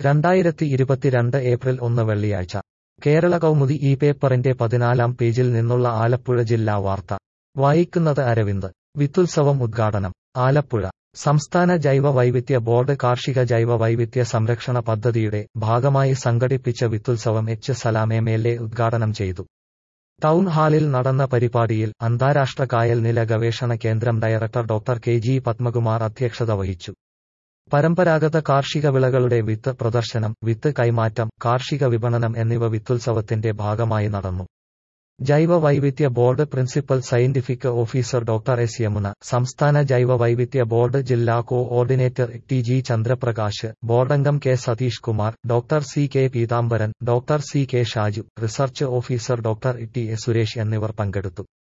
2022 April 1 വെള്ളിയാഴ്ച കേരള കൗമുദി ഈ പേപ്പറിന്റെ 14-ാം പേജിൽ നിന്നുള്ള ആലപ്പുഴ ജില്ലാ വാർത്ത വായിക്കുന്നത് അരവിന്ദ്. വിത്തുത്സവം ഉദ്ഘാടനം. ആലപ്പുഴ. സംസ്ഥാന ജൈവ വൈവിധ്യ ബോർഡ് കാർഷിക ജൈവ വൈവിധ്യ സംരക്ഷണ പദ്ധതിയുടെ ഭാഗമായി സംഘടിപ്പിച്ച വിത്തുത്സവം എച്ച് സലാം എംഎൽഎ ഉദ്ഘാടനം ചെയ്തു. ടൗൺ ഹാളിൽ നടന്ന പരിപാടിയിൽ അന്താരാഷ്ട്ര കായൽ നില ഗവേഷണ കേന്ദ്രം director doctor K G Padmakumar അധ്യക്ഷത വഹിച്ചു. പരമ്പരാഗത കാർഷിക വിളകളുടെ വിത്ത് പ്രദർശനം, വിത്ത് കൈമാറ്റം, കാർഷിക വിപണനം എന്നിവ വിത്തുത്സവത്തിന്റെ ഭാഗമായി നടന്നു. ജൈവ വൈവിധ്യ board principal scientific officer doctor S Yamuna, സംസ്ഥാന ജൈവ വൈവിധ്യ ബോർഡ് ജില്ലാ കോഓർഡിനേറ്റർ ടി ജി ചന്ദ്രപ്രകാശ്, ബോർഡംഗം K Satheesh Kumar, doctor C K Peethambaran, doctor C K Shaju, research officer doctor T A Suresh എന്നിവർ പങ്കെടുത്തു.